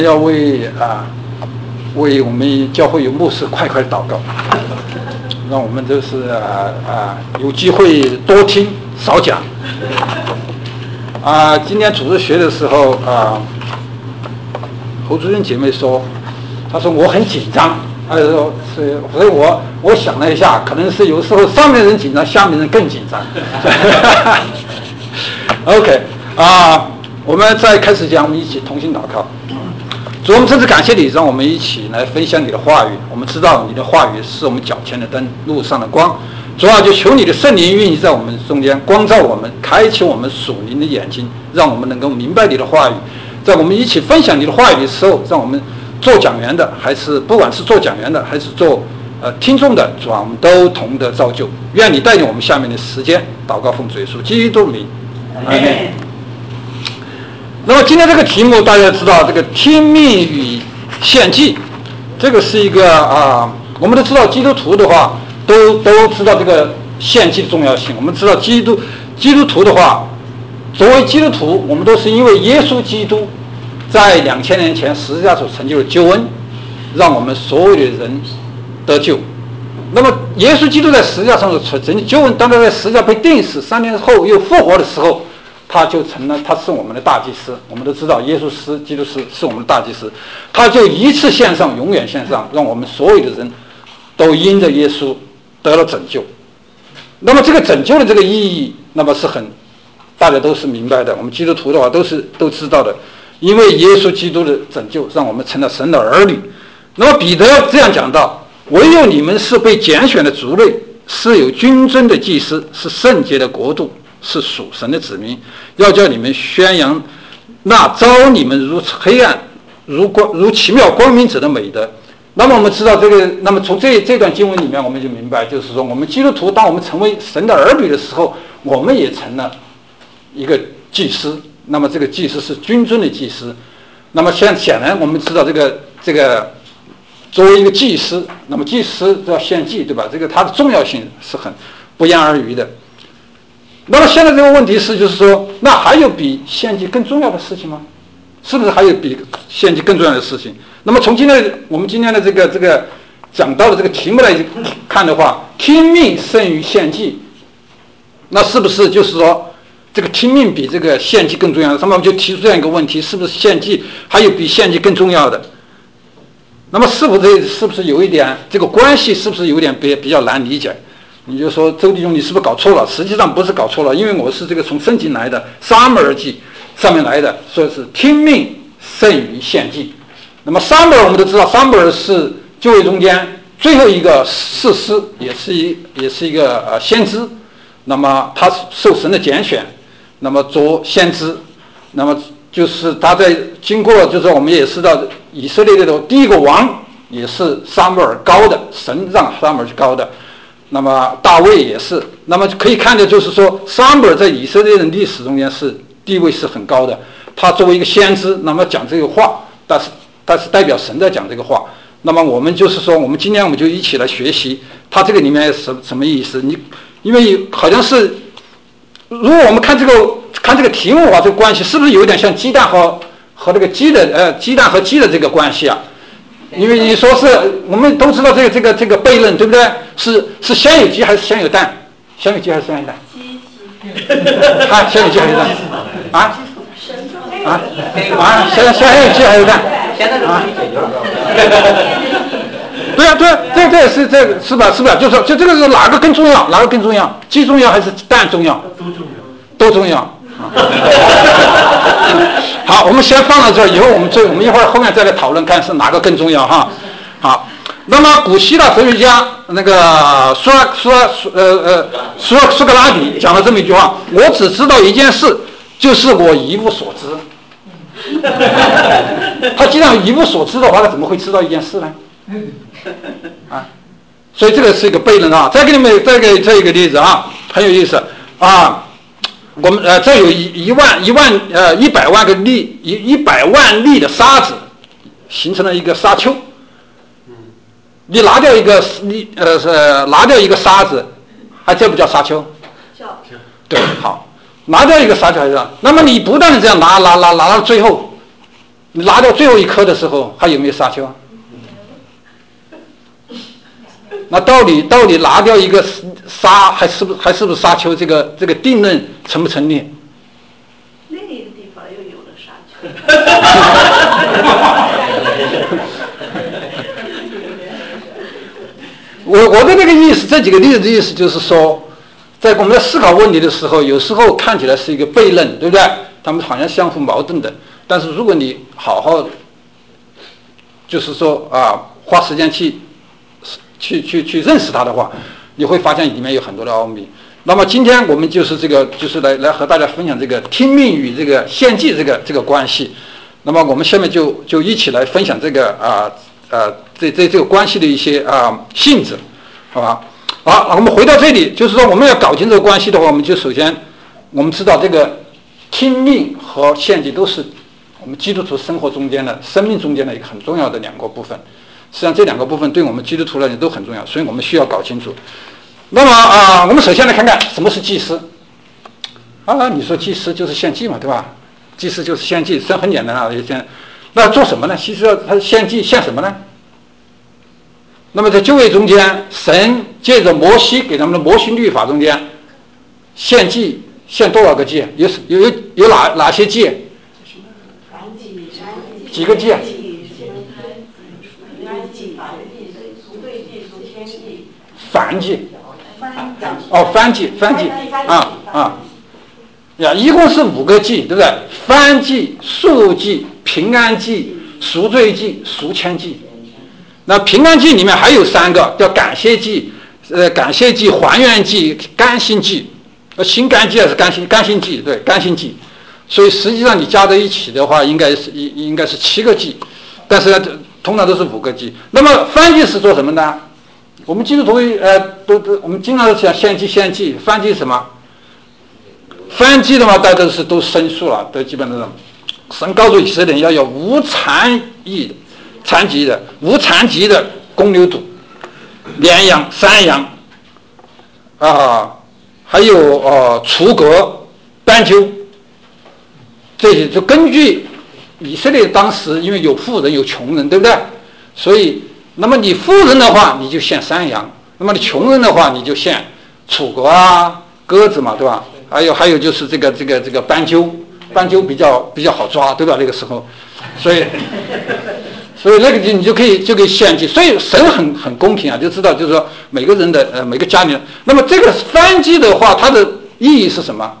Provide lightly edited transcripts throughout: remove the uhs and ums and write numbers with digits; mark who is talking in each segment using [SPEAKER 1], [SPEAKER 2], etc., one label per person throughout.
[SPEAKER 1] 要为我们教会有牧师快祷告，让我们就是有机会多听少讲。今天组织学的时候侯主任姐妹说，她说我很紧张，所以我想了一下，可能是有时候上面人紧张，下面人更紧张。OK 我们在开始讲，我们一起同心祷告。主，我们真是感谢你，让我们一起来分享你的话语。我们知道你的话语是我们脚前的灯，路上的光。主啊，就求你的圣灵运行在我们中间，光照我们，开启我们属灵的眼睛，让我们能够明白你的话语。在我们一起分享你的话语的时候，让我们做讲员的，还是不管是做讲员的，还是做听众的，主啊，我们都同得造就。愿你带领我们下面的时间，祷告奉主耶稣基督名，阿们。那么今天这个题目大家知道，这个听命与献祭，这个是一个我们都知道基督徒的话都知道这个献祭的重要性。我们知道基督徒的话，作为基督徒，我们都是因为耶稣基督在2000年前十字架所成就的救恩，让我们所有的人得救。那么耶稣基督在十字架上所成就救恩，当他在十字架被钉死3年后又复活的时候，他就成了，他是我们的大祭司。我们都知道耶稣基督是我们的大祭司，他就一次献上，永远献上，让我们所有的人都因着耶稣得了拯救。那么这个拯救的这个意义，那么是大家都是明白的，我们基督徒的话都知道的。因为耶稣基督的拯救，让我们成了神的儿女。那么彼得这样讲到，唯有你们是被拣选的族类，是有君尊的祭司，是圣洁的国度，是属神的子民，要叫你们宣扬那召你们如黑暗如奇妙光明者的美德。那么我们知道这个，那么从这段经文里面我们就明白，就是说我们基督徒当我们成为神的儿女的时候，我们也成了一个祭司。那么这个祭司是君尊的祭司。那么显然我们知道这个作为一个祭司，那么祭司要献祭，对吧？这个它的重要性是很不言而喻的。那么现在这个问题是，就是说，那还有比献祭更重要的事情吗？是不是还有比献祭更重要的事情？那么从我们今天的这个讲到的这个题目来看的话，听命胜于献祭，那是不是就是说这个听命比这个献祭更重要？那么我们就提出这样一个问题：是不是献祭还有比献祭更重要的？那么是不是有一点这个关系？是不是有点比较难理解？你就说周弟兄，你是不是搞错了？实际上不是搞错了，因为我是这个从圣经来的撒母耳记上面来的，说是听命胜于献祭。那么撒母耳我们都知道，撒母耳是旧约中间最后一个士师，也是一个先知。那么他受神的拣选，那么做先知，那么就是他在经过，就是我们也知道以色列的第一个王也是撒母耳膏的，神让撒母耳去膏的。那么大卫也是。那么可以看的就是说，撒母耳在以色列人历史中间是地位是很高的。他作为一个先知，那么讲这个话，但是代表神在讲这个话。那么我们就是说，我们今天我们就一起来学习他这个里面什么意思？因为好像是，如果我们看这个题目的话，这个关系是不是有点像鸡蛋和这个鸡的鸡蛋和鸡的这个关系啊？因为你说是我们都知道这个悖论，对不对？是先有鸡还是先有蛋？先有鸡还是先有蛋？先有鸡还是蛋？先有鸡还是蛋？对啊，这也是这个是吧？就是说，就这个是哪个更重要？哪个更重要？鸡重要还是蛋重要？都重要。好，我们先放到这儿，以后我们一会儿后面再来讨论，看是哪个更重要哈。好，那么古希腊哲学家那个苏格拉底讲了这么一句话：我只知道一件事，就是我一无所知。他既然一无所知的话，他怎么会知道一件事呢？所以这个是一个悖论啊。再给你们再一个例子啊，很有意思啊。我们这有100万粒的沙子形成了一个沙丘。你拿掉一个沙子，还叫不叫沙丘？叫。对，好，拿掉一个沙丘还是这样。那么你不断的这样拿到最后， 你拿掉最后一颗的时候，还有没有沙丘啊？那到底拿掉一个沙，还是不是沙丘？这个定论成不成立？
[SPEAKER 2] 另一个地方又有了沙丘。
[SPEAKER 1] 我的这个意思，这几个例子的意思就是说，在我们在思考问题的时候，有时候看起来是一个悖论，对不对？他们好像相互矛盾的。但是如果你好好，就是说花时间去认识它的话，你会发现里面有很多的奥秘。那么今天我们就是来和大家分享这个听命与这个献祭这个关系。那么我们下面就一起来分享这个这个关系的一些性质，好吧？好，我们回到这里，就是说我们要搞清这个关系的话，我们就首先我们知道这个听命和献祭都是我们基督徒生活中间的生命中间的一个很重要的两个部分。实际上这两个部分对我们基督徒来讲都很重要，所以我们需要搞清楚。那么我们首先来看看什么是祭司。你说祭司就是献祭嘛，对吧？祭司就是献祭，这很简单啊。那做什么呢？其实他献祭献什么呢？那么在旧约中间，神借着摩西给他们的摩西律法中间，献祭献多少个祭？有哪些祭？几个祭？燔祭。燔祭一共是5个祭，对不对？燔祭、赎祭、平安祭、赎罪祭、赎愆祭。那平安祭里面还有3个，叫感谢祭、还愿祭、甘心祭。心甘祭还是甘心祭？对，甘心祭。所以实际上你加在一起的话，应该是7个祭，但是呢，通常都是5个祭。那么燔祭是做什么呢？我们基督徒我们经常都讲献祭，燔祭什么？燔祭的话，大家都申诉了，都基本上神告诉以色列人要有无残疾的公牛犊、绵羊、山羊还有雏鸽、斑鸠，这些就根据以色列当时因为有富人有穷人，对不对？所以那么你富人的话你就献山羊，那么你穷人的话你就献雏鸽鸽子嘛，对吧？还有就是这个斑鸠比较好抓，对吧？那个时候，所以那个你就可以献祭。所以神很公平啊，就知道就是说每个人的每个家庭。那么这个燔祭的话，它的意义是什么？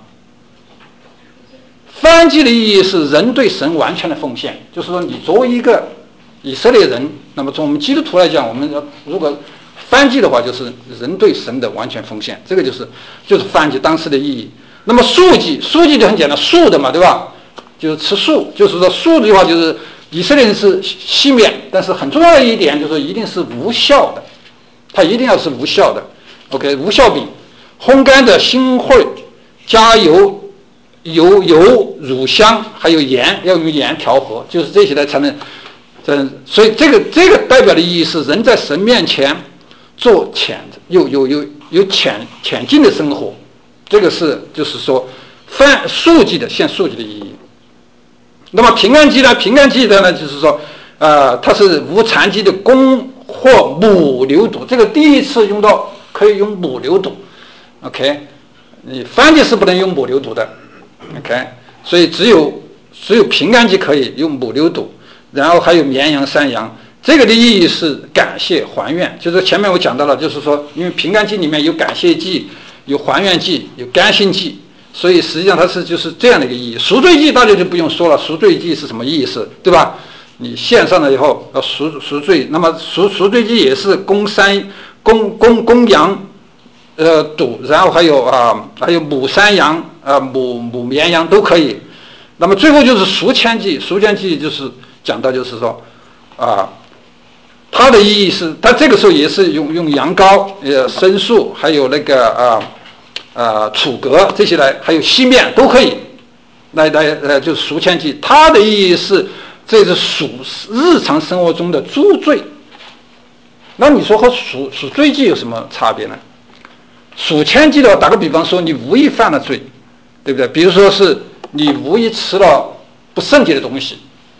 [SPEAKER 1] 燔祭的意义是人对神完全的奉献，就是说你作为一个以色列人，那么从我们基督徒来讲，我们如果燔祭的话，就是人对神的完全奉献，这个就是燔祭当时的意义。那么赎祭就很简单，素的嘛，对吧？就是吃素，就是说素的话就是以色列人是西面，但是很重要的一点就是说一定是无酵的，它一定要是无酵的。OK， 无酵饼，烘干的新会，加油、乳香，还有盐，要用盐调和，就是这些呢才能。所以这个代表的意义是人在神面前做有浅近的生活，这个是就是说赎祭的献赎祭的意义。那么平安祭呢就是说它是无残疾的公或母牛犊，这个第一次用到可以用母牛犊 ，OK， 你燔祭是不能用母牛犊的 ，OK， 所以只有平安祭可以用母牛犊。然后还有绵羊、山羊，这个的意义是感谢还愿，就是前面我讲到了，就是说因为平安祭里面有感谢祭、有还愿祭、有甘心祭，所以实际上它就是这样的一个意义。赎罪祭大家就不用说了，赎罪祭是什么意思，对吧？你献上了以后要赎罪，那么赎罪祭也是公羊犊，然后还有母山羊母绵羊都可以。那么最后就是赎愆祭就是讲到就是说它的意义是，它这个时候也是用羊羔、牲畜，还有那个雏鸽这些来，还有西面都可以来就是赎愆祭。它的意义是这是赎日常生活中的诸罪。那你说和赎罪祭有什么差别呢？赎愆祭的话，打个比方说，你无意犯了罪，对不对？比如说是你无意吃了不圣洁的东西，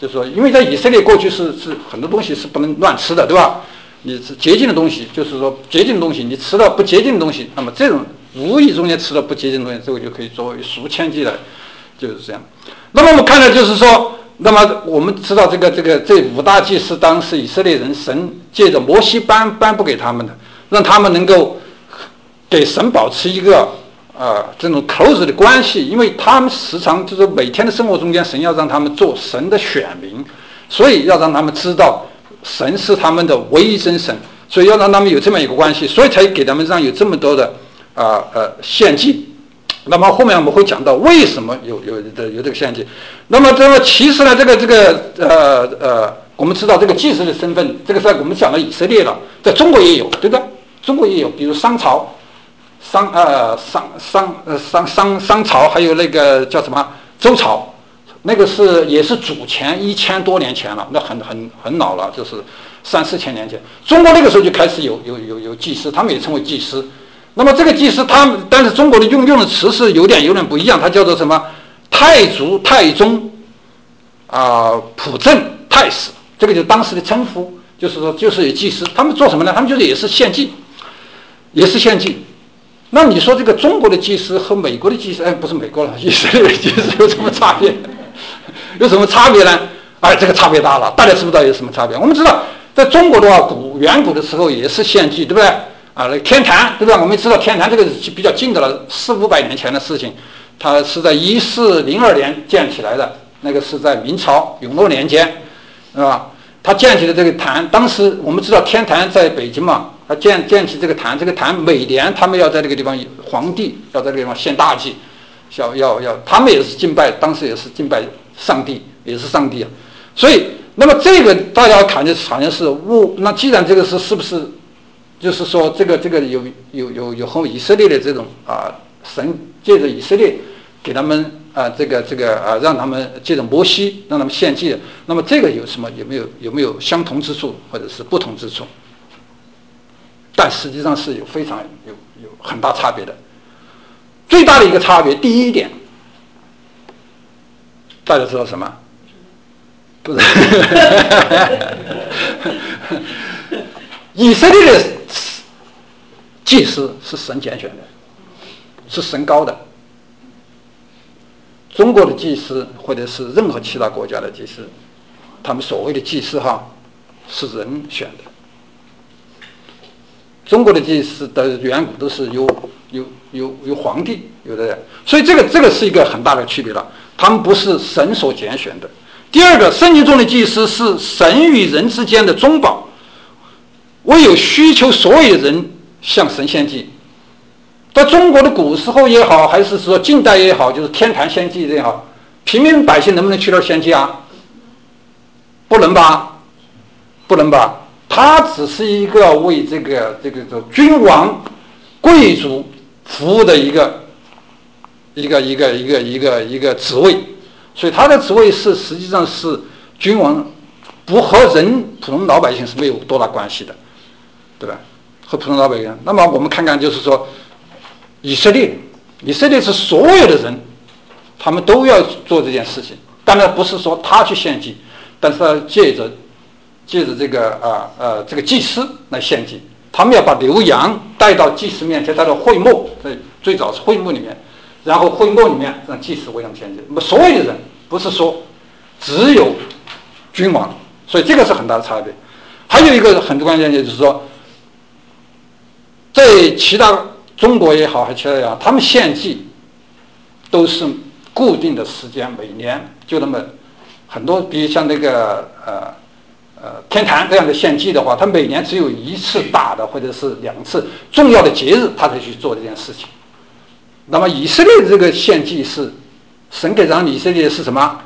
[SPEAKER 1] 就是说，因为在以色列过去是很多东西是不能乱吃的，对吧？你是洁净的东西，就是说洁净的东西，你吃了不洁净的东西，那么这种无意中间吃了不洁净的东西，这个就可以作为赎愆祭的，就是这样。那么我们看到就是说，那么我们知道这五大祭司当时以色列人神借着摩西颁布给他们的，让他们能够给神保持一个这种 close 的关系，因为他们时常就是每天的生活中间，神要让他们做神的选民，所以要让他们知道神是他们的唯一真神，所以要让他们有这么一个关系，所以才给他们让有这么多的献祭。那么后面我们会讲到为什么有这个献祭。那么其实呢，我们知道这个祭司的身份，这个在我们讲到以色列了，在中国也有，对不对？中国也有，比如商朝，商朝，还有那个叫什么周朝，那个也是主前1000多年前了，那很老了，就是3、4千年前。中国那个时候就开始有祭司，他们也称为祭司。那么这个祭司但是中国的用的词是有点不一样，它叫做什么太祖、太宗普正、太史，这个就是当时的称呼，就是说就是有祭司，他们做什么呢？他们就是也是献祭。那你说这个中国的祭司和美国的祭司，不是美国了，以色列的祭司有什么差别？有什么差别呢？这个差别大了，大家知不知道有什么差别？我们知道，在中国的话，远古的时候也是献祭，对不对？那天坛，对吧？我们知道天坛这个是比较近的了，400、500年前的事情，它是在1402年建起来的，那个是在明朝永乐年间，是吧？他建起的这个坛，当时我们知道天坛在北京嘛，他建起这个坛，每年他们要在这个地方，皇帝要在这个地方献大祭，他们也是敬拜，当时也是敬拜上帝，也是上帝啊。所以，那么这个大家看就好像是那既然这个是不是？就是说，这个有和以色列的这种神借着以色列给他们让他们借着摩西让他们献祭的，那么这个有什么有没有相同之处或者是不同之处？但实际上是有非常有很大差别的。最大的一个差别，第一点，大家知道什么？不是，以色列的祭司是神拣选的，是神高的。中国的祭司或者是任何其他国家的祭司，他们所谓的祭司是人选的。中国的祭司的远古都是有皇帝有的人，所以这个是一个很大的区别了，他们不是神所拣选的。第二个，圣经中的祭司是神与人之间的中保，唯有需求所有的人向神献祭。在中国的古时候也好，还是说近代也好，就是天坛献祭也好，平民百姓能不能去那儿献祭啊？不能吧，不能吧。他只是一个为这个君王、贵族服务的一个职位，所以他的职位实际上是君王，不和普通老百姓是没有多大关系的，对吧？和普通老百姓。那么我们看看，就是说，以色列是所有的人，他们都要做这件事情。当然不是说他去献祭，但是他借着这个祭司来献祭。他们要把牛羊带到祭司面前，带到会幕，最早是会幕里面，然后会幕里面让祭司为他们献祭。那么所有的人不是说只有君王，所以这个是很大的差别。还有一个很关键就是说，在其他中国也好，还其他也好，他们献祭都是固定的时间，每年就那么很多，比如像那个天坛这样的献祭的话，他每年只有1次大的或者是2次重要的节日，他才去做这件事情。那么以色列的这个献祭是神给让以色列是什么？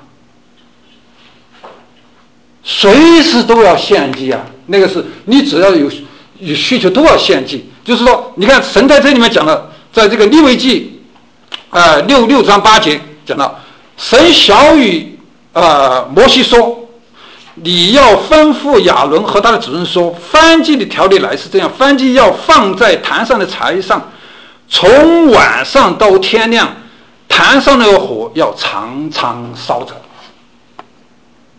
[SPEAKER 1] 随时都要献祭啊！那个是你只要有需求都要献祭。就是说，你看神在这里面讲了，在这个利未记6章8节讲到，神晓谕摩西说，你要吩咐亚伦和他的子孙说，燔祭的条例来是这样：燔祭要放在坛上的柴上，从晚上到天亮，坛上的火要常常烧着。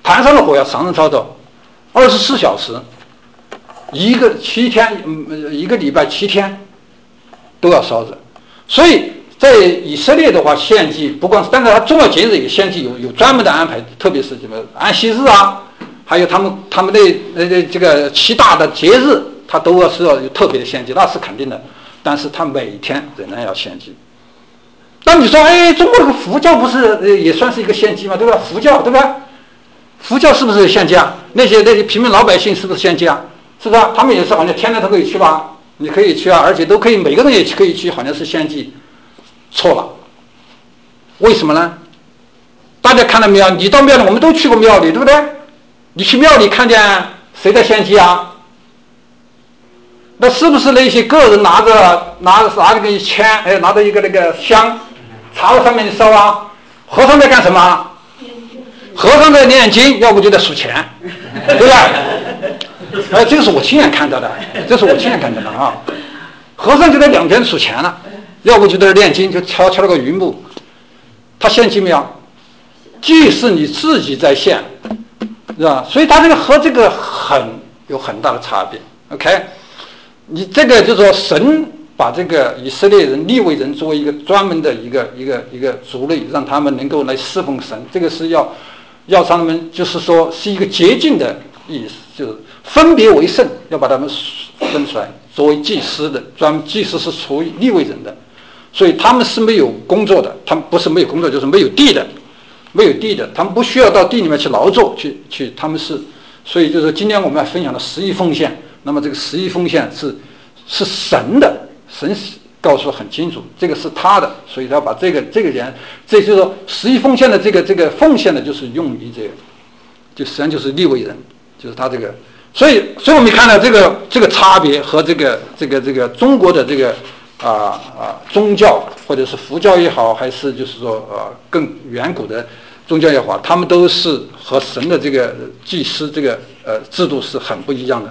[SPEAKER 1] 坛上的火要常常操作，24小时，一个礼拜7天都要烧着。所以在以色列的话，献祭不光是，但是它重要节日也献祭有专门的安排，特别是什么安息日啊，还有他们的这个7大的节日，它都要有特别的献祭，那是肯定的。但是他每天仍然要献祭。那你说，哎，中国这个佛教不是也算是一个献祭吗？对吧？佛教对吧？佛教是不是献祭啊？那些平民老百姓是不是献祭啊？是不是啊？他们也是好像天天都可以去吧？你可以去啊，而且都可以，每个人也可以去，好像是献祭。错了，为什么呢？大家看到没有？你到庙里，我们都去过庙里，对不对？你去庙里看见谁在献祭啊？那是不是那些个人拿着个签，拿着一个那个香，插在上面烧啊？和尚在干什么？和尚在念经，要不就在数钱，对不对？这个是我亲眼看到的，啊！和尚就在两边数钱了，要不就在那念经，就敲了个榆木。他献祭没有？祭是你自己在献，是吧？所以他这个和这个有很大的差别。OK， 你这个就是说，神把这个以色列人、利未人作为一个专门的一个族类，让他们能够来侍奉神。这个是要让他们，就是说是一个洁净的意思，就是分别为圣，要把他们分出来，作为祭司的。祭司是属于利未人的，所以他们是没有工作的，他们不是没有工作，就是没有地的，他们不需要到地里面去劳作，去他们是，所以就是今天我们要分享的十一奉献。那么这个十一奉献是神的，神告诉很清楚，这个是他的，所以他把这个人，这就是说十一奉献的这个奉献的，就是用于这个，就实际上就是利未人，就是他这个，所以我们看到这个差别和这个中国的这个宗教或者是佛教也好，还是就是说更远古的宗教也好，他们都是和神的这个祭司这个制度是很不一样的。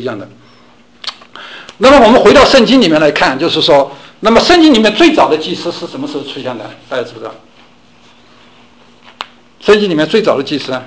[SPEAKER 1] 那么我们回到圣经里面来看，就是说，那么圣经里面最早的祭司是什么时候出现的？大家知不知道？圣经里面最早的祭司，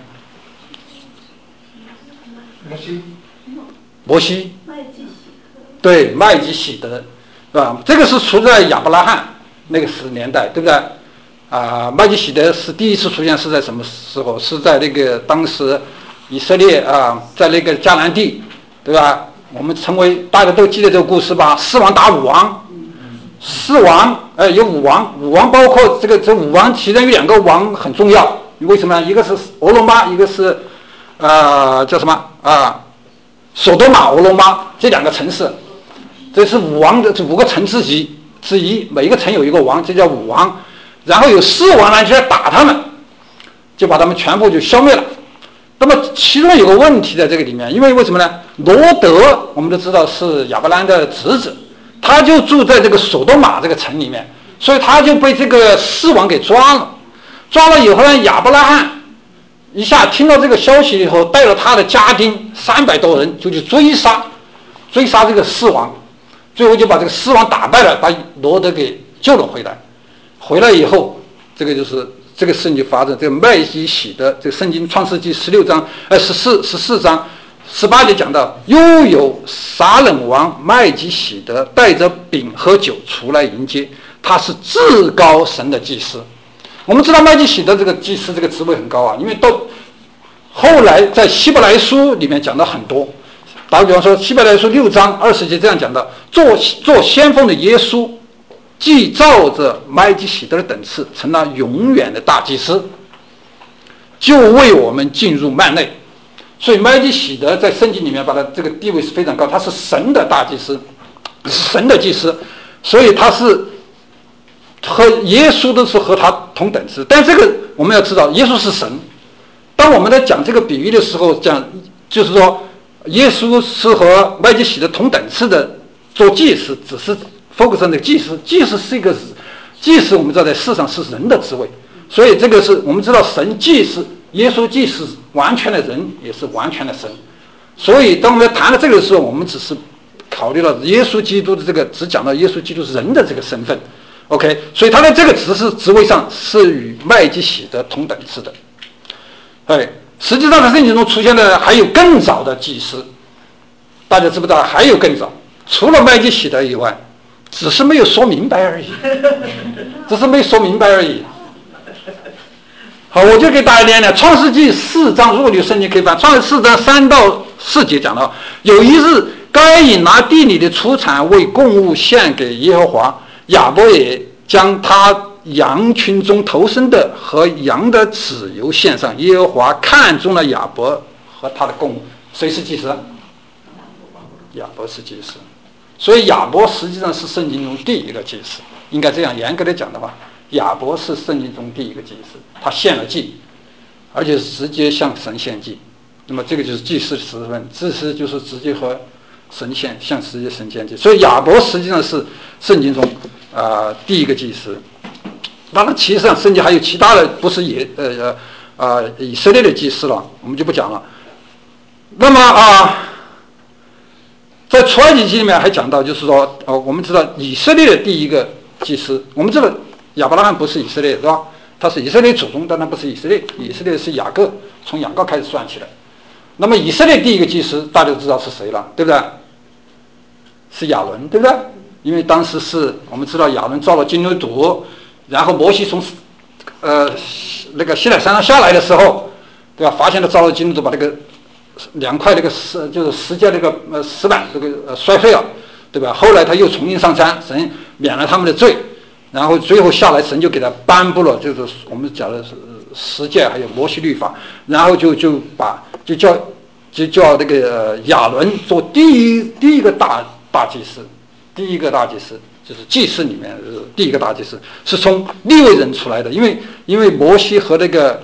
[SPEAKER 1] 摩西，对，麦基洗德，是吧？这个是出在亚伯拉罕那个年代，对不对？麦基洗德是第一次出现是在什么时候？是在那个当时以色列在那个迦南地，对吧？我们大家都记得这个故事吧？4王打5王，4王，有5王包括这5王，其中有2个王很重要，为什么呢？一个是俄罗巴，一个是叫什么索多玛、俄罗巴这2个城市，这是5王的5个城市之一，每一个城有一个王，这叫5王。然后有4王呢就来打他们，就把他们全部就消灭了。那么其中有个问题在这个里面，因为什么呢？罗德我们都知道是亚伯兰的侄子，他就住在这个索多玛这个城里面，所以他就被这个4王给抓了。抓了以后呢，亚伯拉罕一下听到这个消息以后，带了他的家丁300多人就去追杀这个4王，最后就把这个4王打败了，把罗德给救了回来。回来以后，这个事情就发生。这个麦基洗德，这个圣经创世纪14章18节讲到，又有撒冷王麦基洗德带着饼和酒出来迎接，他是至高神的祭司。我们知道麦基洗德这个祭司这个职位很高啊，因为到后来在希伯来书里面讲到很多。打比方说，希伯来书6章20节这样讲到，做先锋的耶稣，既照着麦基洗德的等次，成了永远的大祭司，就为我们进入幔内。所以麦基洗德在圣经里面把他这个地位是非常高，他是神的大祭司，神的祭司，所以他是和耶稣都是和他同等次。但这个我们要知道，耶稣是神。当我们在讲这个比喻的时候，讲就是说耶稣是和麦基洗德同等次的做祭司，只是focus on的祭司是一个祭司，我们知道在世上是人的职位，所以这个是我们知道神既是耶稣，既是完全的人，也是完全的神。所以当我们谈到这个的时候，我们只是考虑到耶稣基督的只讲到耶稣基督是人的这个身份。OK， 所以他在这个职位上是与麦基洗德同等次的。 实际上在圣经中出现的还有更早的祭司，大家知不知道？还有更早，除了麦基洗德以外，只是没有说明白而已，只是没说明白而已。好，我就给大家念念《创世纪4章，如果你有圣经可以翻，《创世4章3到4节讲到，有一日，该隐拿地里的出产为供物献给耶和华，亚伯也将他羊群中头生的和羊的脂油献上。耶和华看中了亚伯和他的供物。谁是祭司？亚伯是祭司。所以亚伯实际上是圣经中第一个祭司，应该这样严格的讲的话，亚伯是圣经中第一个祭司，他献了祭，而且是直接向神献祭。那么这个就是祭司的身份，祭司就是直接和神向直接神献祭。所以亚伯实际上是圣经中第一个祭司。当然，其实上圣经还有其他的，不是以色列的祭司了，我们就不讲了。那么在出埃及记里面还讲到，就是说，我们知道以色列的第一个祭司，我们知道亚伯拉罕不是以色列，是吧？他是以色列祖宗，但他不是以色列，以色列是雅各，从雅各开始算起来。那么以色列第一个祭司，大家都知道是谁了，对不对？是亚伦，对不对？因为当时是我们知道亚伦造了金牛犊，然后摩西从那个西奈山上下来的时候，对吧？发现了造了金牛犊，把那个2块那个就是石架那个石板这个摔碎了，对吧？后来他又重新上山，神免了他们的罪，然后最后下来，神就给他颁布了，就是我们讲的是十诫，还有摩西律法，然后就叫那个亚伦做第一个大祭司，第一个大祭司就是祭司里面第一个大祭司，是从利未人出来的，因为摩西和那个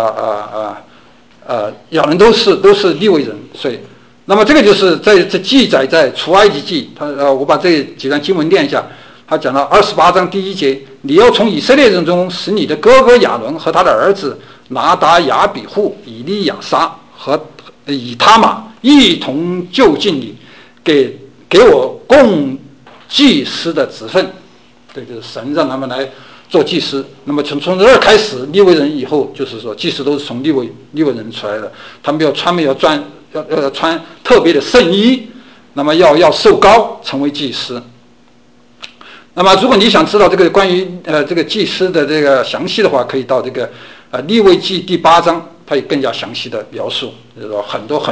[SPEAKER 1] 亚伦都是利未人，所以，那么这个就是这记载在出埃及记，我把这几段经文念一下。他讲到28章第1节，你要从以色列人中使你的哥哥亚伦和他的儿子拿达亚比户、以利亚撒和以他玛一同就近你，给我供祭司的职分。这就是神让他们来做祭司。那么从这儿开始，利未人以后就是说，祭司都是从利未人出来的，他们要穿特别的圣衣，那么要受膏成为祭司。那么如果你想知道这个关于这个祭司的这个详细的话，可以到这个利未记第8章，它有更加详细的描述，就是说很多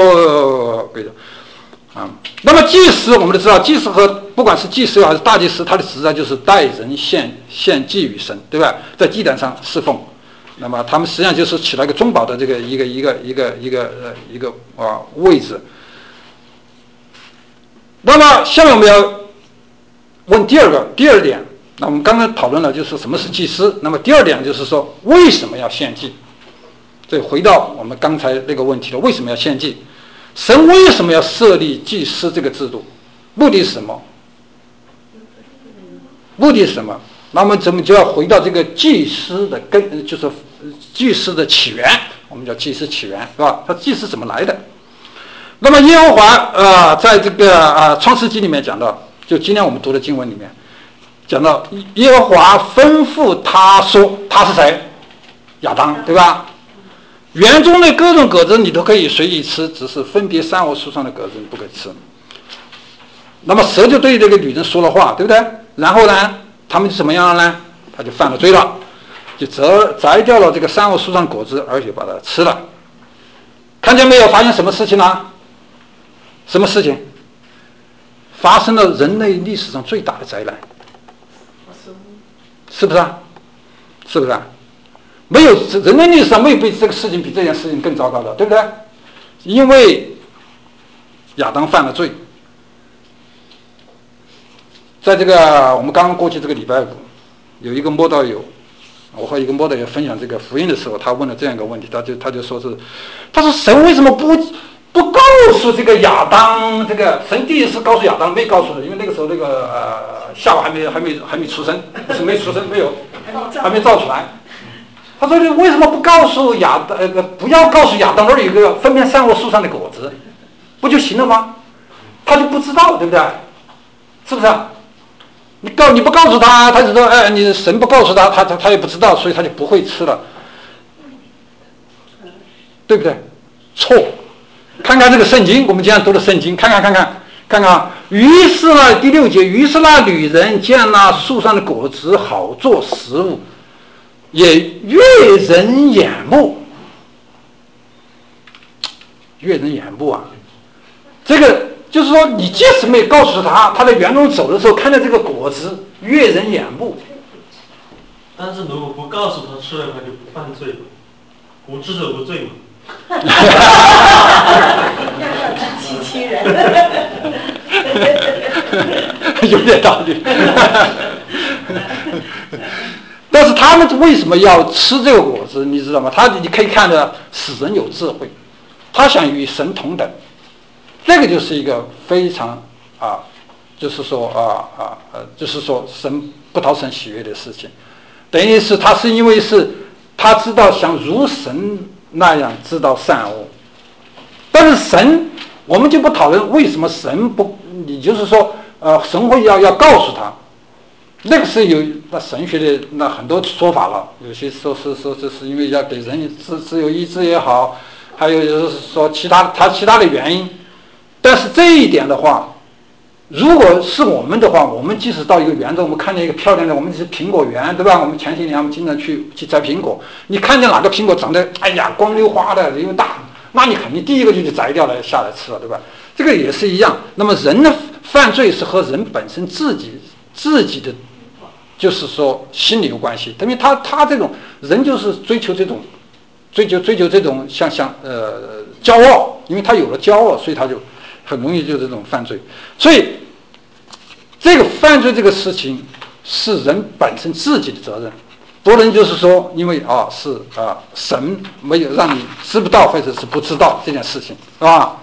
[SPEAKER 1] 那么祭司我们都知道，祭司和不管是祭司还是大祭司，他的职责就是代人献祭于神，对吧？在祭坛上侍奉。那么他们实际上就是起了一个中保的这个一个位置。那么下面我们要问第二点，那我们刚刚讨论了就是什么是祭司，那么第二点就是说为什么要献祭？这回到我们刚才那个问题了，为什么要献祭？神为什么要设立祭司这个制度？目的是什么？那么咱们就要回到这个祭司的根，就是祭司的起源，我们叫祭司起源，是吧？它祭司怎么来的？那么耶和华在这个创世纪里面讲到，就今天我们读的经文里面讲到，耶和华吩咐他说，他是谁？亚当，对吧？园中的各种果子你都可以随意吃，只是分别善恶树上的果子你不可以吃。那么蛇就对这个女人说了话，对不对？然后呢，他们就怎么样了呢？他就犯了罪了，就摘掉了这个善恶树上果子，而且把它吃了。看见没有？发现什么事情呢？什么事情？发生了人类历史上最大的灾难，是不是啊？是不是啊？没有，人类历史上没有比这个事情比这件事情更糟糕的，对不对？因为亚当犯了罪。在这个我们刚刚过去这个礼拜五，有一个慕道友，我和一个慕道友分享这个福音的时候，他问了这样一个问题，他就说是，他说神为什么不告诉这个亚当？这个神第一次告诉亚当，没告诉他，因为那个时候那个夏娃还没出生，不是没出生，没有，还没造出来。他说：“你为什么不告诉不要告诉亚当那儿有一个分辨善恶树上的果子，不就行了吗？”他就不知道，对不对？是不是啊？你不告诉他，他就说：“哎，你神不告诉他，他也不知道，所以他就不会吃了。” 对不对？错。看看这个圣经，我们今天读的圣经，看看。于是呢，第6节，于是那女人见那树上的果子好做食物，也悦人眼目。悦人眼目啊，这个就是说，你即使没有告诉他，他在园中走的时候看到这个果子悦人眼目。
[SPEAKER 3] 但是如果不告诉他吃了，他就不犯罪了，无知者无罪嘛。
[SPEAKER 2] 欺欺人。
[SPEAKER 1] 有点道理。但是他们为什么要吃这个果子，你知道吗？你可以看着使人有智慧，他想与神同等，这个就是一个非常就是说就是说神不讨神喜悦的事情。等于是他是因为是他知道想如神那样知道善恶，但是神我们就不讨论为什么神不，你就是说神会要告诉他，那个是有那神学的那很多说法了，有些说这是因为要给人自由意志也好，还有就是说其他的原因。但是这一点的话，如果是我们的话，我们即使到一个园中，我们看见一个漂亮的，我们是苹果园，对吧？我们前些年我们经常去摘苹果，你看见哪个苹果长得哎呀光溜花的又大，那你肯定第一个就摘掉了下来吃了，对吧？这个也是一样。那么人的犯罪是和人本身自己的就是说心理有关系，因为他这种人就是追求这种像骄傲，因为他有了骄傲，所以他就很容易就这种犯罪。所以这个犯罪这个事情是人本身自己的责任，不能就是说因为神没有让你知不到或者是不知道这件事情，是吧？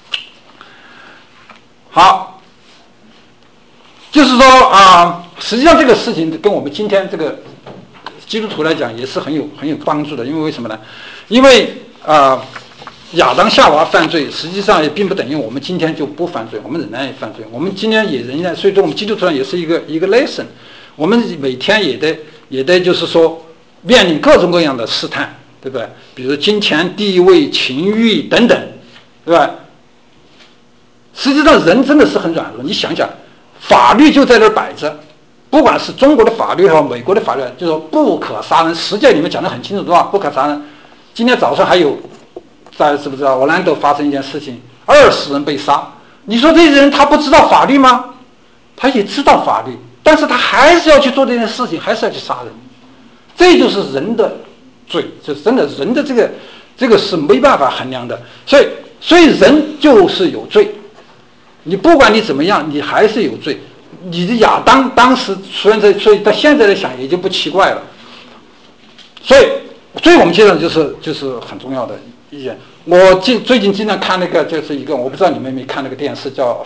[SPEAKER 1] 好，就是说实际上这个事情跟我们今天这个基督徒来讲也是很有帮助的。因为为什么呢？因为亚当夏娃犯罪，实际上也并不等于我们今天就不犯罪，我们仍然也犯罪，我们今天也仍然，所以说我们基督徒也是一个 lesson， 我们每天也得就是说面临各种各样的试探，对不对？比如金钱、地位、情欲等等，对吧？实际上人真的是很软弱，你想想，法律就在那儿摆着，不管是中国的法律和美国的法律，就说不可杀人，实践里面讲得很清楚，对吧？不可杀人。今天早上还有大家知不知道，奥兰多发生一件事情，20人被杀。你说这些人他不知道法律吗？他也知道法律，但是他还是要去做这件事情，还是要去杀人。这就是人的罪，就真的人的这个是没办法衡量的。所以人就是有罪，你不管你怎么样，你还是有罪。你的亚当当时所以到现在来想也就不奇怪了。所以我们接着就是很重要的一点。我最近经常看那个，就是一个我不知道你们有没有看那个电视叫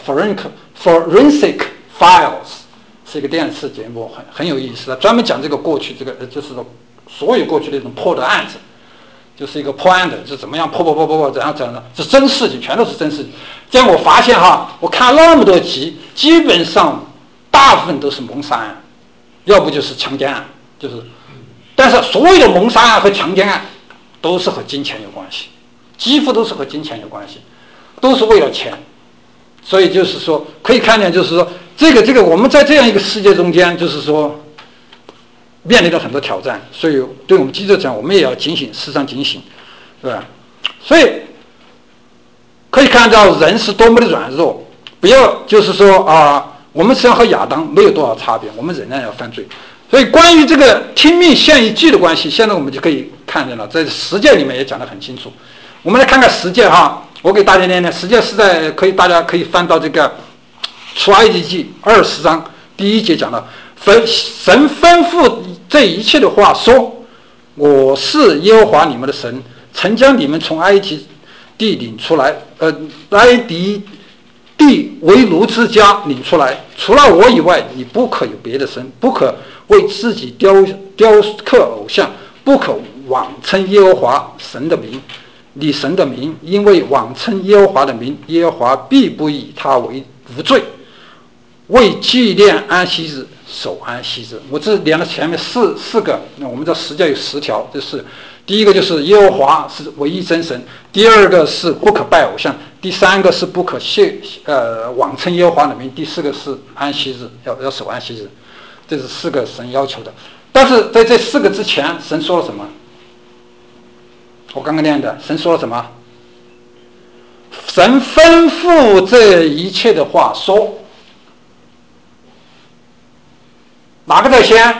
[SPEAKER 1] Forensic Files， 是一个电视节目，很有意思的，专门讲这个过去这个就是所有过去的那种破的案子，就是一个破案的是怎么样破，怎样的，是真事情，全都是真事情。这样我发现我看了那么多集，基本上大部分都是谋杀案，要不就是强奸案，但是所有的谋杀案和强奸案都是和金钱有关系，几乎都是和金钱有关系，都是为了钱。所以就是说可以看见，就是说这个我们在这样一个世界中间，就是说面临了很多挑战，所以对我们基督讲，我们也要警醒，时常警醒，对吧？所以可以看到人是多么的软弱，不要就是说我们实际上和亚当没有多少差别，我们仍然要犯罪。所以关于这个听命献于祭的关系，现在我们就可以看见了，在实践里面也讲得很清楚。我们来看看实践我给大家念念，实践是在大家可以翻到这个出埃及记20章第1节讲到，神吩咐这一切的话说：“我是耶和华你们的神，曾将你们从埃及地领出来，埃及地为奴之家领出来。除了我以外，你不可有别的神，不可为自己雕刻偶像，不可妄称耶和华神的名，你神的名，因为妄称耶和华的名，耶和华必不以他为无罪。为纪念安息日，守安息日。”我这连了前面四个，那我们这实践有10条，就是第一个就是耶和华是唯一真神，第二个是不可拜偶像，第三个是不可妄称耶和华的名，第四个是安息日，要守安息日，这是4个神要求的。但是在这4个之前，神说了什么？我刚刚念的，神说了什么？神吩咐这一切的话说，哪个在先？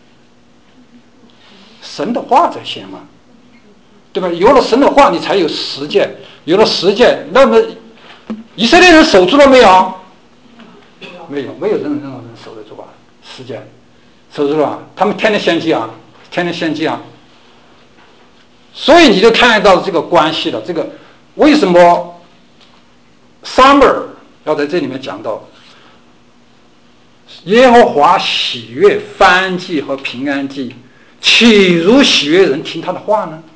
[SPEAKER 1] 神的话在先嘛，对吧？有了神的话，你才有实践，有了实践，那么以色列人守住了没有？没有任何人守得住啊，实践守住了，他们天天献祭啊，所以你就看到这个关系了。这个为什么 Summer 要在这里面讲到耶和华喜悦燔祭和平安祭，岂如喜悦人听他的话呢？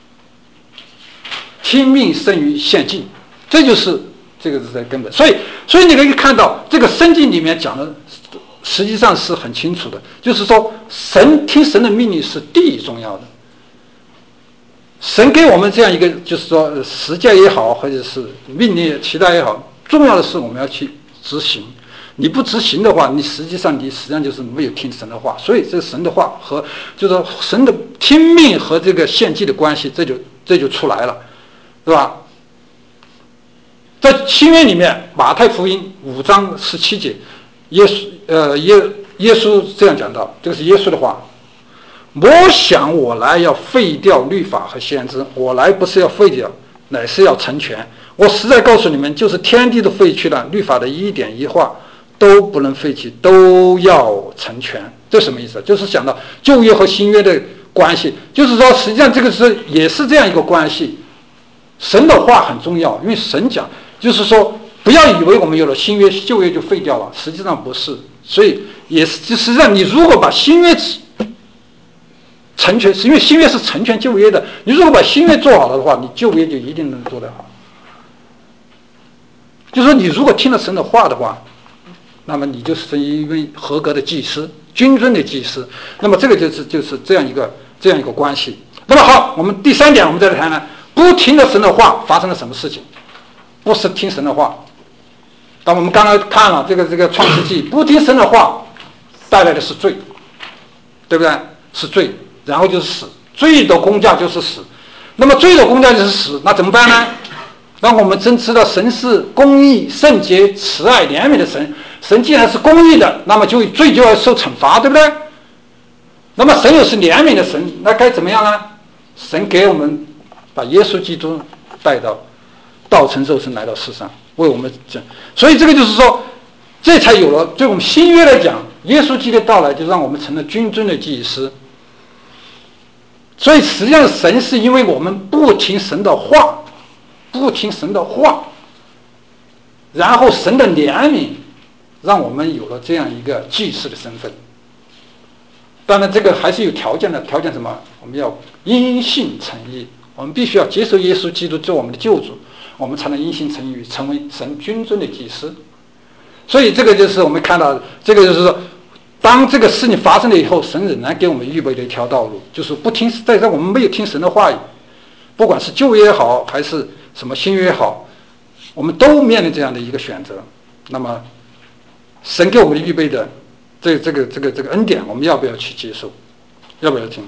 [SPEAKER 1] 听命胜于献祭，这就是这个是在根本。所以你可以看到这个圣经里面讲的实际上是很清楚的，就是说听神的命令是第一重要的。神给我们这样一个，就是说实践也好，或者是命令其他也好，重要的是我们要去执行。你不执行的话，你实际上就是没有听神的话。所以这神的话和就是说神的听命和这个献祭的关系，这就出来了，对吧？在新约里面，马太福音5章17节，耶稣这样讲到，这个是耶稣的话。我想我来要废掉律法和先知，我来不是要废掉，乃是要成全。我实在告诉你们，就是天地都废去了，律法的一点一画都不能废弃，都要成全。这什么意思？就是讲到旧约和新约的关系，就是说实际上这个也是这样一个关系。神的话很重要，因为神讲就是说不要以为我们有了新约旧约就废掉了，实际上不是。所以也是实际上你如果把新约成全，因为新约是成全旧约的，你如果把新约做好了的话，你旧约就一定能做得好。就是说你如果听了神的话的话，那么你就是一位合格的祭司，君尊的祭司。那么这个就是这样一个关系。那么好，我们第3点我们再来谈谈，不听了神的话发生了什么事情？不是听神的话。当我们刚刚看了这个创世纪，不听神的话带来的是罪，对不对？是罪，然后就是死，罪的工价就是死。那么罪的工价就是死，那怎么办呢？当我们真知道神是公义、圣洁、慈爱、怜悯的神，神既然是公义的，那么罪就要受惩罚，对不对？那么神又是怜悯的神，那该怎么样呢？神给我们把耶稣基督带到道成肉身来到世上，为我们讲。所以这个就是说，这才有了对我们新约来讲，耶稣基督的到来就让我们成了君尊的祭司。所以实际上神是因为我们不听神的话，然后神的怜悯让我们有了这样一个祭司的身份。当然这个还是有条件的，条件什么？我们要因信称义，我们必须要接受耶稣基督做我们的救主，我们才能因信称义，成为神君尊的祭司。所以这个就是我们看到，这个就是说，当这个事情发生了以后，神仍然给我们预备了一条道路，就是不听，在这我们没有听神的话语，不管是旧约也好，还是什么新约也好，我们都面临这样的一个选择。那么，神给我们预备的这个恩典，我们要不要去接受？要不要听？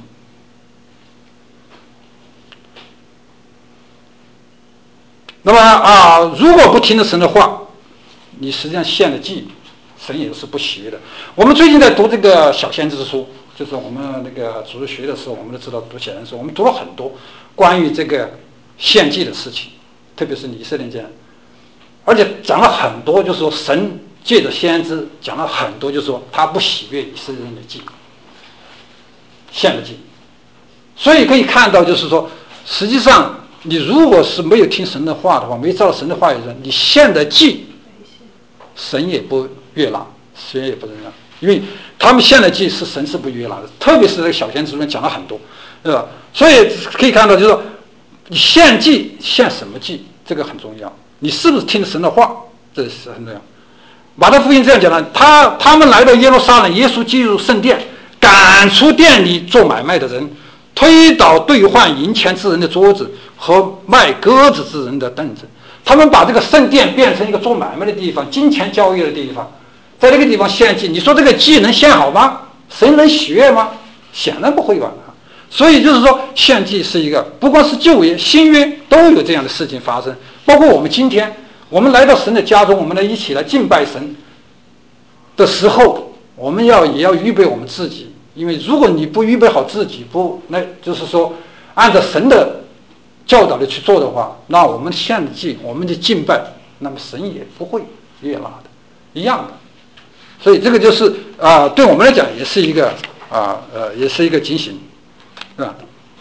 [SPEAKER 1] 那么如果不听了神的话，你实际上献了祭，神也是不喜悦的。我们最近在读这个小先知书，就是我们那个主日学的时候，我们都知道读小先知书，我们读了很多关于这个献祭的事情，特别是以色列人，而且讲了很多，就是说神借着先知讲了很多，就是说他不喜悦以色列人的祭，献了祭。所以可以看到，就是说实际上你如果是没有听神的话的话，没照神的话语的，你献的祭神也不悦纳，神也不认让，因为他们献的祭是神是不悦纳的，特别是这个小先知里面讲了很多，对吧？所以可以看到，就是说你献祭献什么祭，这个很重要，你是不是听神的话，这是很重要。马太福音这样讲的，他们来到耶路撒冷，耶稣进入圣殿，赶出店里做买卖的人， 推倒兑换银钱之人的桌子和卖鸽子之人的凳子。他们把这个圣殿变成一个做买卖的地方，金钱交易的地方，在这个地方献祭，你说这个祭能献好吗？神能喜悦吗？显然不会吧。所以就是说，献祭是一个，不光是旧约、新约都有这样的事情发生。包括我们今天，我们来到神的家中，我们来一起来敬拜神的时候，我们也要预备我们自己，因为如果你不预备好自己，那就是说按照神的教导的去做的话，那我们献祭，我们的敬拜，那么神也不会悦纳的，一样的。所以这个就是对我们来讲也是一个也是一个警醒，是吧？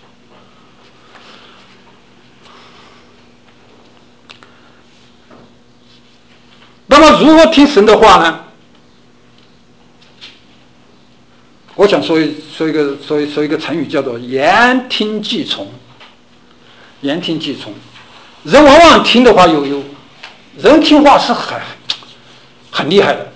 [SPEAKER 1] 那么如何听神的话呢？我想说一个成语，叫做言听计从。言听计从，人往往听的话人听话是很厉害的，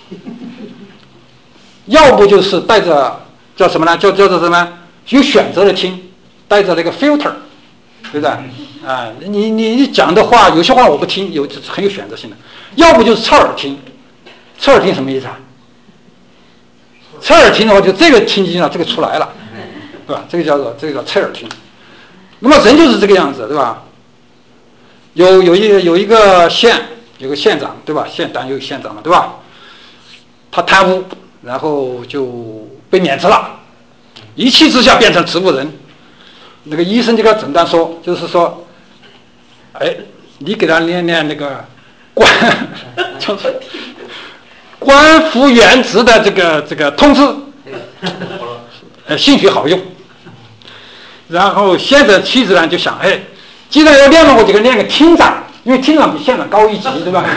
[SPEAKER 1] 要不就是带着叫什么呢？叫做什么？有选择的听，带着那个 filter， 对不对？你讲的话，有些话我不听，很有选择性的。要不就是侧耳听，侧耳听什么意思啊？侧耳听的话，就这个听进了，这个出来了，对吧？这个叫侧耳听。那么人就是这个样子，对吧？有一个县，有个县长，对吧？县党有县长了，对吧？他贪污，然后就被免职了，一气之下变成植物人。那个医生就给他诊断说，就是说，你给他念那个官复原职的这个通知，兴许好用。然后现在妻子呢就想，既然要练了，我就给练个厅长，因为厅长比县长高一级，对吧？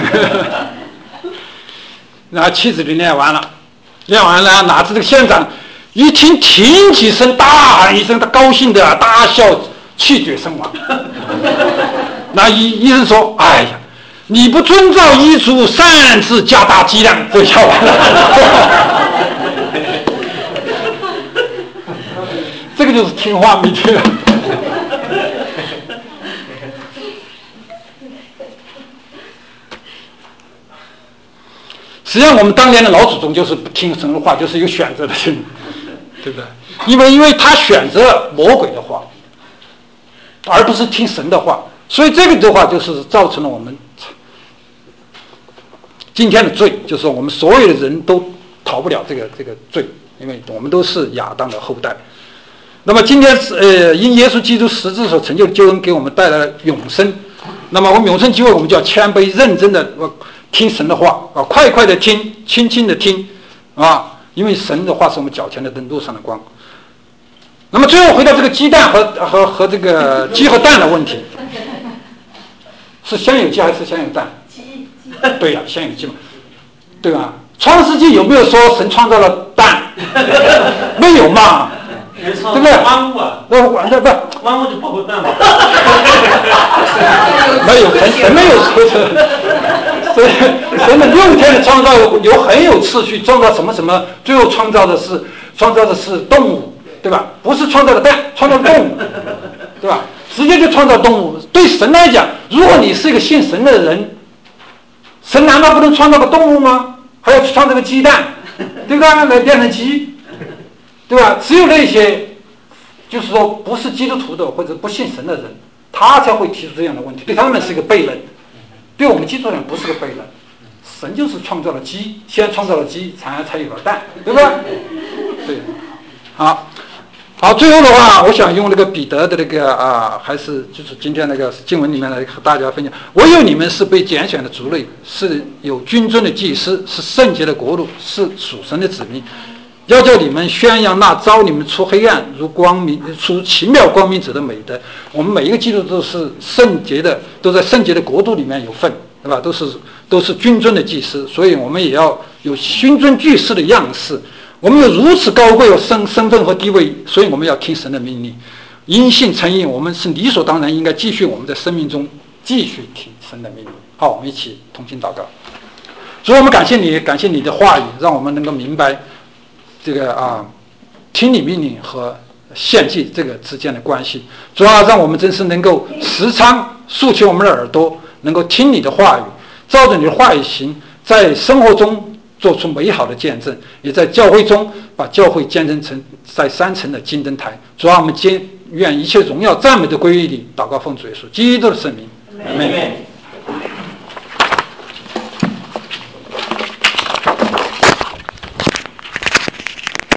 [SPEAKER 1] 然后妻子就练完了，哪知这个县长一听挺起身，大喊一声，他高兴的大笑，气绝身亡。那医生说：“哎呀，你不遵照医嘱，擅自加大剂量，这笑完了。”这个就是听话没听。实际上，我们当年的老祖宗就是不听神的话，就是有选择的听，对不对？因为他选择魔鬼的话，而不是听神的话，所以这个的话就是造成了我们今天的罪，就是说我们所有的人都逃不了这个罪，因为我们都是亚当的后代。那么今天因耶稣基督十字所成就的救恩给我们带来了永生。那么我们永生机会，我们就要谦卑认真的听神的话快快的听，轻轻的听因为神的话是我们脚前的灯，路上的光。那么最后回到这个鸡蛋和这个鸡和蛋的问题，是先有鸡还是先有蛋？
[SPEAKER 2] 鸡。
[SPEAKER 1] 对呀，先有鸡嘛，对吧？创世纪有没有说神创造了蛋？没有嘛。对不对？
[SPEAKER 3] 万物啊，万物就包括蛋嘛。
[SPEAKER 1] 没有，神没有说这，神的6天的创造很有次序，创造什么，最后创造的是动物，对吧？不是创造的蛋，创造动物，对吧？直接就创造动物。对神来讲，如果你是一个信神的人，神难道不能创造个动物吗？还要去创造个鸡蛋，对吧？来变成鸡。对吧？只有那些就是说不是基督徒的或者不信神的人，他才会提出这样的问题，对他们是一个悖论，对我们基督徒人不是个悖论。神就是创造了鸡，先创造了鸡，才有了蛋，对吧？对，好，最后的话，我想用那个彼得的那个还是就是今天那个经文里面来和大家分享。唯有你们是被拣选的族类，是有君尊的祭司，是圣洁的国度，是属神的子民。要叫你们宣扬那召你们出黑暗出奇妙光明者的美德。我们每一个基督徒都是圣洁的，都在圣洁的国度里面有份，对吧？都是君尊的祭司，所以我们也要有君尊祭司的样式。我们有如此高贵的身份和地位，所以我们要听神的命令，因信称义。我们是理所当然应该继续我们在生命中继续听神的命令。好，我们一起同心祷告。所以我们感谢你的话语，让我们能够明白这个听你命令和献祭这个之间的关系。主要让我们真是能够时常竖起我们的耳朵，能够听你的话语，照着你的话语行，在生活中做出美好的见证，也在教会中把教会见证成在3层的金灯台。主要我们愿一切荣耀赞美的归于你。祷告奉主耶稣基督的圣名，阿们。